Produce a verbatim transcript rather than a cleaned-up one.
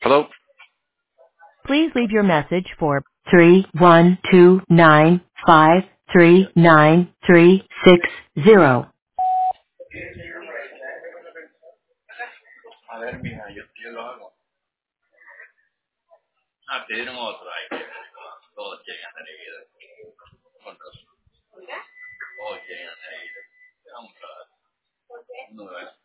Hello. Please leave your message for three one two nine five three nine three six zero. A ver, mija, yo, yo lo hago. Ah, pidieron otro. Ay, qué rico. Todos quieren hacer vida. Con razón. Todos quieren hacer vida. Vamos a ver. No,